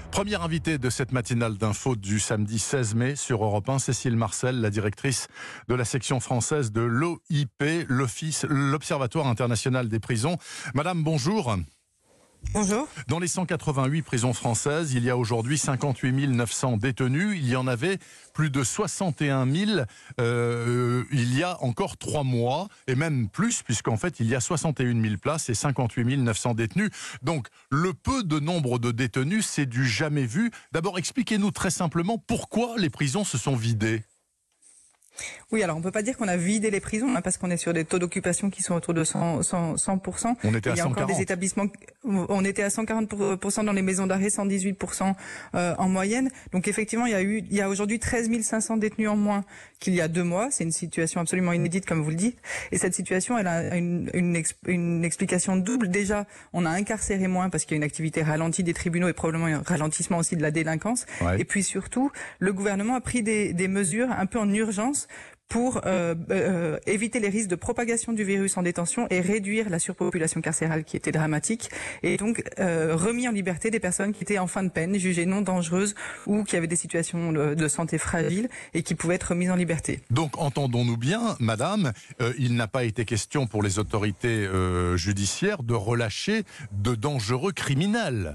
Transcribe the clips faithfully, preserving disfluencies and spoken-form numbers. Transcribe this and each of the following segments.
Première invitée de cette matinale d'info du samedi seize mai sur Europe un, Cécile Marcel, la directrice de la section française de l'O I P, l'Office, l'Observatoire international des prisons. Madame, bonjour. Bonjour. Dans les cent quatre-vingt-huit prisons françaises, il y a aujourd'hui cinquante-huit mille neuf cents détenus. Il y en avait plus de soixante et un mille euh, il y a encore trois mois, et même plus, puisqu'en fait, il y a soixante et une mille places et cinquante-huit mille neuf cents détenus. Donc, le peu de nombre de détenus, c'est du jamais vu. D'abord, expliquez-nous très simplement pourquoi les prisons se sont vidées. Oui, alors on peut pas dire qu'on a vidé les prisons, hein, parce qu'on est sur des taux d'occupation qui sont autour de cent pour cent. On était à Il y a cent encore quarante. des établissements, on était à cent quarante pour cent dans les maisons d'arrêt, cent dix-huit pour cent euh, en moyenne. Donc effectivement, il y a eu, il y a aujourd'hui treize mille cinq cents détenus en moins qu'il y a deux mois. C'est une situation absolument inédite, comme vous le dites. Et cette situation, elle a une, une, exp, une explication double. Déjà, on a incarcéré moins parce qu'il y a une activité ralentie des tribunaux et probablement un ralentissement aussi de la délinquance. Ouais. Et puis surtout, le gouvernement a pris des, des mesures un peu en urgence pour euh, euh, éviter les risques de propagation du virus en détention et réduire la surpopulation carcérale qui était dramatique, et donc euh, remis en liberté des personnes qui étaient en fin de peine, jugées non dangereuses ou qui avaient des situations de, de santé fragiles et qui pouvaient être remises en liberté. Donc, entendons-nous bien, madame, euh, il n'a pas été question pour les autorités euh, judiciaires de relâcher de dangereux criminels.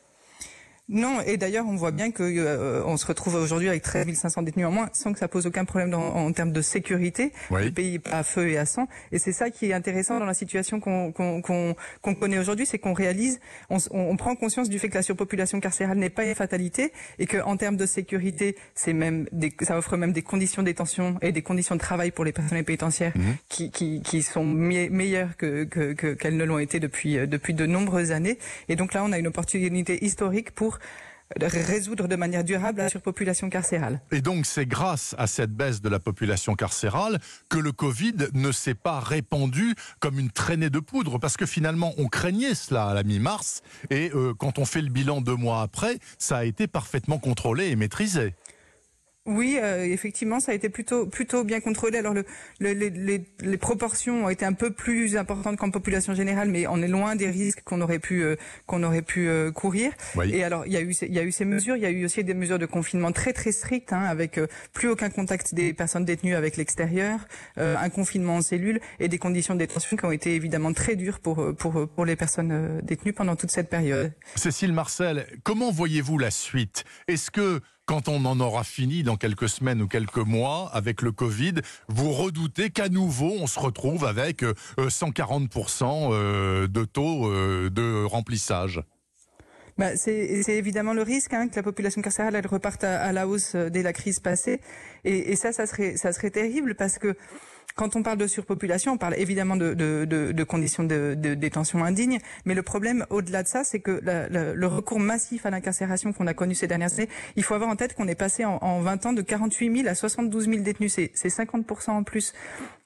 Non, et d'ailleurs on voit bien que euh, on se retrouve aujourd'hui avec treize mille cinq cents détenus en moins sans que ça pose aucun problème dans, en termes de sécurité. Oui. Le pays est pas à feu et à sang, et c'est ça qui est intéressant dans la situation qu'on qu'on, qu'on, qu'on connaît aujourd'hui, c'est qu'on réalise, on, on prend conscience du fait que la surpopulation carcérale n'est pas une fatalité et que en termes de sécurité, c'est même des, ça offre même des conditions de détention et des conditions de travail pour les personnels pénitentiaires mmh. qui, qui qui sont me- meilleures que, que, que qu'elles ne l'ont été depuis depuis de nombreuses années. Et donc là, on a une opportunité historique pour résoudre de manière durable la surpopulation carcérale. Et donc c'est grâce à cette baisse de la population carcérale que le Covid ne s'est pas répandu comme une traînée de poudre, parce que finalement on craignait cela à la mi-mars, et euh, quand on fait le bilan deux mois après, ça a été parfaitement contrôlé et maîtrisé. Oui, euh, effectivement, ça a été plutôt plutôt bien contrôlé. Alors le, le, les, les, les proportions ont été un peu plus importantes qu'en population générale, mais on est loin des risques qu'on aurait pu euh, qu'on aurait pu euh, courir. Oui. Et alors il y a eu il y a eu ces mesures, il y a eu aussi des mesures de confinement très très strictes, hein, avec euh, plus aucun contact des personnes détenues avec l'extérieur, euh, un confinement en cellule et des conditions de détention qui ont été évidemment très dures pour pour pour les personnes euh, détenues pendant toute cette période. Cécile Marcel, comment voyez-vous la suite? Est-ce que quand on en aura fini dans quelques semaines ou quelques mois avec le Covid, vous redoutez qu'à nouveau on se retrouve avec euh, cent quarante pour cent euh, de taux euh, de remplissage? Bah, c'est, c'est évidemment le risque, hein, que la population carcérale elle reparte à, à la hausse dès la crise passée, et, et ça, ça serait, ça serait terrible, parce que quand on parle de surpopulation, on parle évidemment de, de, de, de conditions de, de détention indignes, mais le problème au-delà de ça, c'est que la, la, le recours massif à l'incarcération qu'on a connu ces dernières années, il faut avoir en tête qu'on est passé en, en vingt ans de quarante-huit mille à soixante-douze mille détenus, c'est, c'est cinquante pour cent en plus.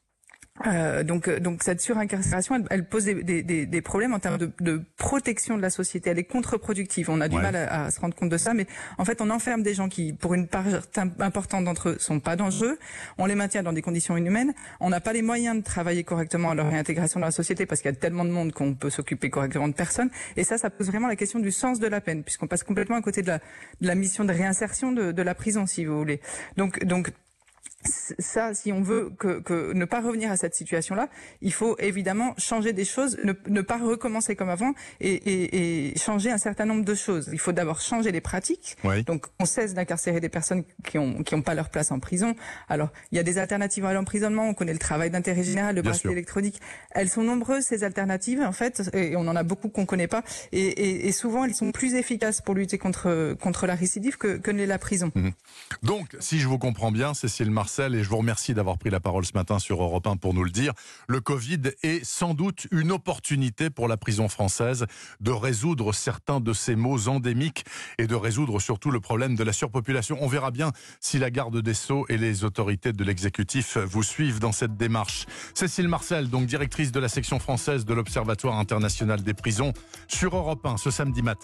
Euh, donc, donc cette surincarcération, elle, elle pose des, des, des problèmes en termes de, de protection de la société. Elle est contre-productive. On a du ouais. mal à, à se rendre compte de ça, mais en fait, on enferme des gens qui, pour une part importante d'entre eux, sont pas dangereux. On les maintient dans des conditions inhumaines. On n'a pas les moyens de travailler correctement à leur réintégration dans la société, parce qu'il y a tellement de monde qu'on peut s'occuper correctement de personne. Et ça, ça pose vraiment la question du sens de la peine, puisqu'on passe complètement à côté de la, de la mission de réinsertion de, de la prison, si vous voulez. Donc, donc ça, si on veut que, que ne pas revenir à cette situation-là, il faut évidemment changer des choses, ne, ne pas recommencer comme avant, et, et, et changer un certain nombre de choses. Il faut d'abord changer les pratiques. Oui. Donc, on cesse d'incarcérer des personnes qui ont qui ont pas leur place en prison. Alors, il y a des alternatives à l'emprisonnement. On connaît le travail d'intérêt général, le bracelet électronique. Elles sont nombreuses, ces alternatives, en fait, et on en a beaucoup qu'on connaît pas. Et, et, et souvent, elles sont plus efficaces pour lutter contre contre la récidive que que la prison. Mmh. Donc, si je vous comprends bien, Cécile Marcel, et je vous remercie d'avoir pris la parole ce matin sur Europe un pour nous le dire, le Covid est sans doute une opportunité pour la prison française de résoudre certains de ces maux endémiques et de résoudre surtout le problème de la surpopulation. On verra bien si la garde des Sceaux et les autorités de l'exécutif vous suivent dans cette démarche. Cécile Marcel, donc directrice de la section française de l'Observatoire international des prisons, sur Europe un ce samedi matin.